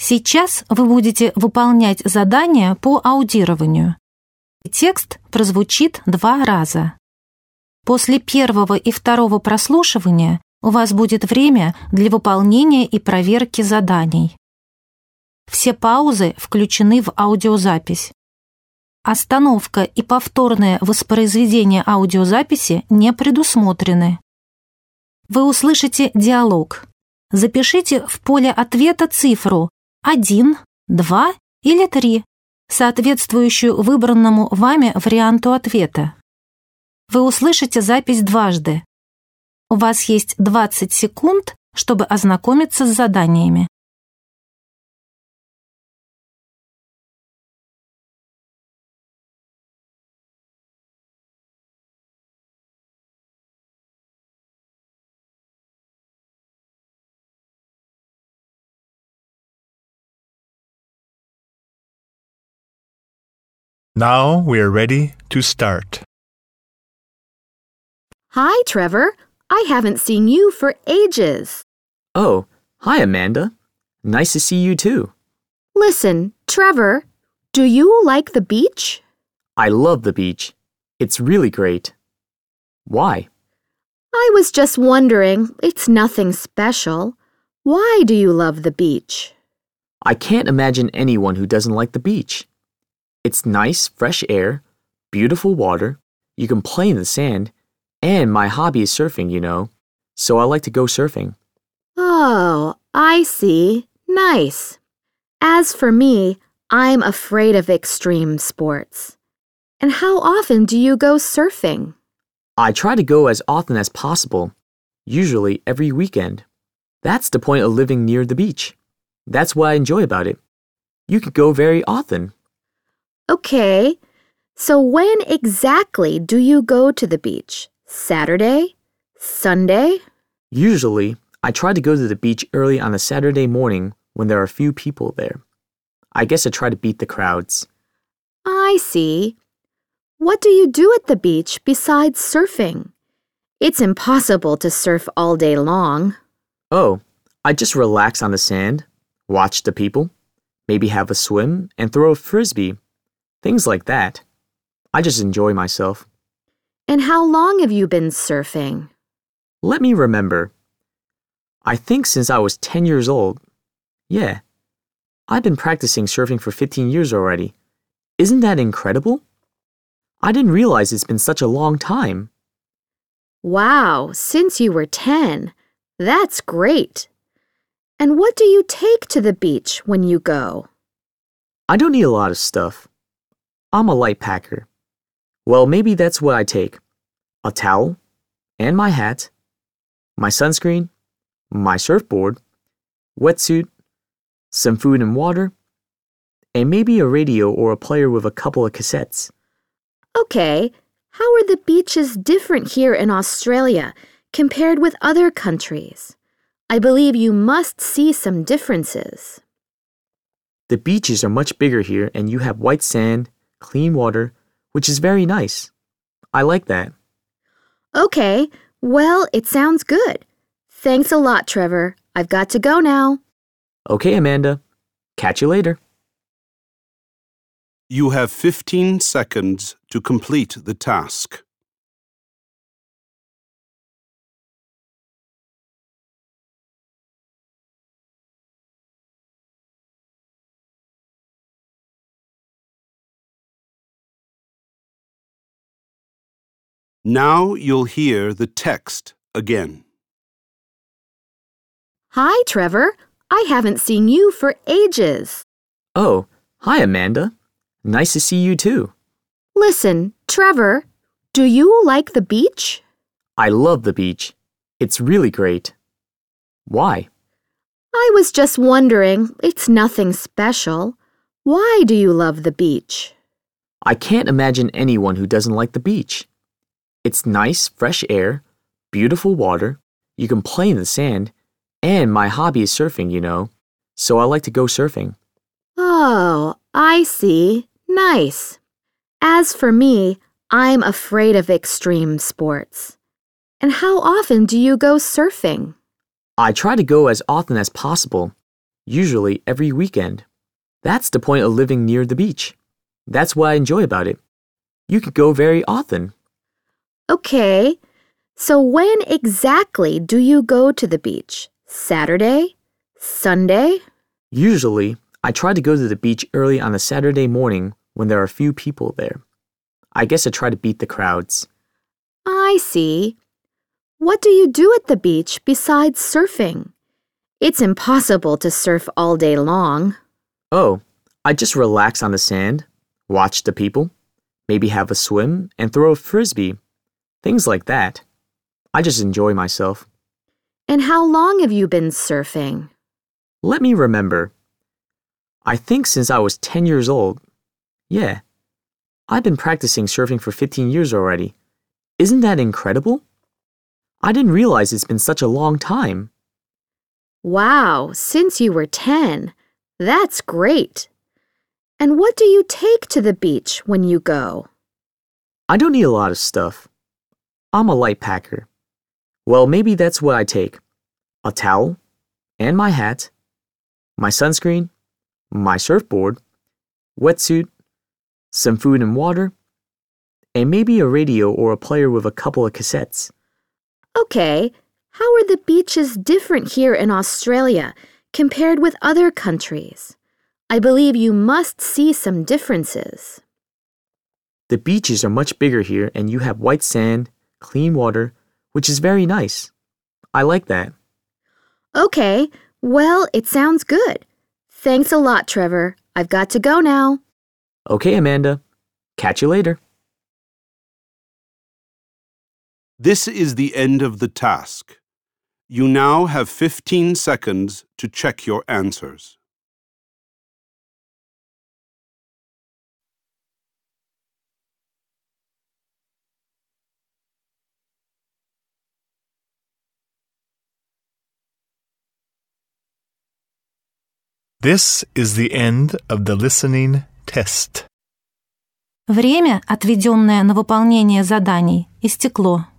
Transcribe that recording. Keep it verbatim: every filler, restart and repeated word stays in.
Сейчас вы будете выполнять задание по аудированию. Текст прозвучит два раза. После первого и второго прослушивания у вас будет время для выполнения и проверки заданий. Все паузы включены в аудиозапись. Остановка и повторное воспроизведение аудиозаписи не предусмотрены. Вы услышите диалог. Запишите в поле ответа цифру один, два или три, соответствующую выбранному вами варианту ответа. Вы услышите запись дважды. У вас есть двадцать секунд, чтобы ознакомиться с заданиями. Now we are ready to start. Hi, Trevor. I haven't seen you for ages. Oh, hi, Amanda. Nice to see you too. Listen, Trevor, do you like the beach? I love the beach. It's really great. Why? I was just wondering, it's nothing special. Why do you love the beach? I can't imagine anyone who doesn't like the beach. It's nice, fresh air, beautiful water, you can play in the sand, and my hobby is surfing, you know, so I like to go surfing. Oh, I see. Nice. As for me, I'm afraid of extreme sports. And how often do you go surfing? I try to go as often as possible, usually every weekend. That's the point of living near the beach. That's what I enjoy about it. You can go very often. Okay, so when exactly do you go to the beach? Saturday? Sunday? Usually, I try to go to the beach early on a Saturday morning when there are few people there. I guess I try to beat the crowds. I see. What do you do at the beach besides surfing? It's impossible to surf all day long. Oh, I just relax on the sand, watch the people, maybe have a swim and throw a frisbee. Things like that. I just enjoy myself. And how long have you been surfing? Let me remember. I think since I was ten years old. Yeah. I've been practicing surfing for fifteen years already. Isn't that incredible? I didn't realize it's been such a long time. Wow, since you were ten. That's great. And what do you take to the beach when you go? I don't need a lot of stuff. I'm a light packer. Well, maybe that's what I take. A towel, and my hat, my sunscreen, my surfboard, wetsuit, some food and water, and maybe a radio or a player with a couple of cassettes. Okay, how are the beaches different here in Australia compared with other countries? I believe you must see some differences. The beaches are much bigger here and you have white sand, clean water, which is very nice. I like that. Okay, well, it sounds good. Thanks a lot, Trevor. I've got to go now. Okay, Amanda. Catch you later. You have fifteen seconds to complete the task. Now you'll hear the text again. Hi, Trevor. I haven't seen you for ages. Oh, hi, Amanda. Nice to see you too. Listen, Trevor, do you like the beach? I love the beach. It's really great. Why? I was just wondering, it's nothing special. Why do you love the beach? I can't imagine anyone who doesn't like the beach. It's nice, fresh air, beautiful water, you can play in the sand, and my hobby is surfing, you know, so I like to go surfing. Oh, I see. Nice. As for me, I'm afraid of extreme sports. And how often do you go surfing? I try to go as often as possible, Usually every weekend. That's the point of living near the beach. That's what I enjoy about it. You could go very often. Okay, so when exactly do you go to the beach? Saturday? Sunday? Usually, I try to go to the beach early on a Saturday morning when there are few people there. I guess I try to beat the crowds. I see. What do you do at the beach besides surfing? It's impossible to surf all day long. Oh, I just relax on the sand, watch the people, maybe have a swim and throw a frisbee. Things like that. I just enjoy myself. And how long have you been surfing? Let me remember. I think since I was ten years old. Yeah. I've been practicing surfing for fifteen years already. Isn't that incredible? I didn't realize it's been such a long time. Wow, since you were ten. That's great. And what do you take to the beach when you go? I don't need a lot of stuff. I'm a light packer. Well, maybe that's what I take. A towel, and my hat, my sunscreen, my surfboard, wetsuit, some food and water, and maybe a radio or a player with a couple of cassettes. Okay, how are the beaches different here in Australia compared with other countries? I believe you must see some differences. The beaches are much bigger here and you have white sand, clean water, which is very nice. I like that. Okay, well, it sounds good. Thanks a lot, Trevor. I've got to go now. Okay, Amanda. Catch you later. This is the end of the task. You now have fifteen seconds to check your answers. This is the end of the listening test. Время, отведенное на выполнение заданий, истекло.